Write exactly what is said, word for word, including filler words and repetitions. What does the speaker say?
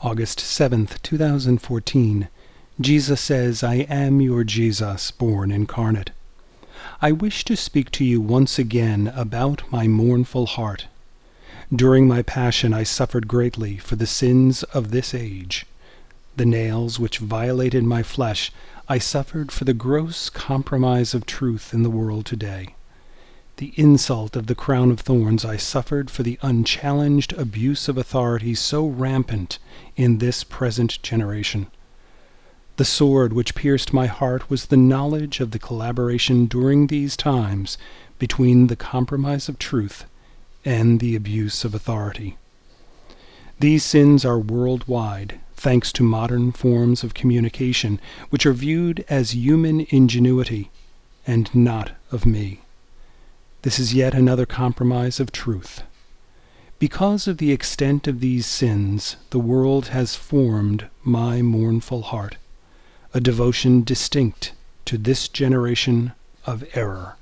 August seventh, two thousand fourteen, Jesus says, I am your Jesus, born incarnate. I wish to speak to you once again about my mournful heart. During my passion I suffered greatly for the sins of this age. The nails which violated my flesh I suffered for the gross compromise of truth in the world today. The insult of the crown of thorns I suffered for the unchallenged abuse of authority so rampant in this present generation. The sword which pierced my heart was the knowledge of the collaboration during these times between the compromise of truth and the abuse of authority. These sins are worldwide, thanks to modern forms of communication which are viewed as human ingenuity and not of me. This is yet another compromise of truth. Because of the extent of these sins, the world has formed my mournful heart, a devotion distinct to this generation of error.